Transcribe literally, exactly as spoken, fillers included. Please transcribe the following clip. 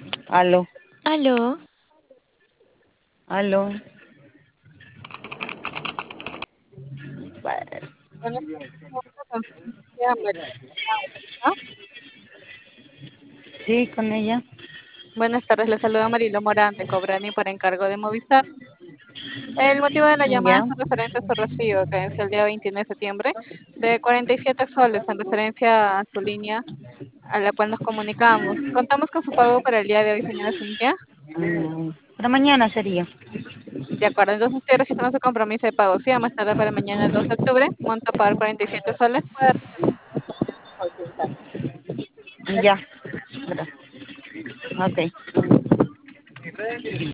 Aló, Aló, aló. bueno, ya, María. ¿Ah? Sí, con ella. Buenas tardes, le saluda Marilo Morán de Cobrani por encargo de Movistar. El motivo de la llamada Ya. es en referente a su recibo que venció el día veintiuno de septiembre de cuarenta y siete soles en referencia a su línea a la cual nos comunicamos. Contamos con su pago para el día de hoy, señora Cintia. Mm, Para mañana sería. De acuerdo, entonces estoy registrando su compromiso de pago. Sí, a más tarde para mañana, el dos de octubre, monto a pagar cuarenta y siete soles. Puede realizar. Ya. Ok.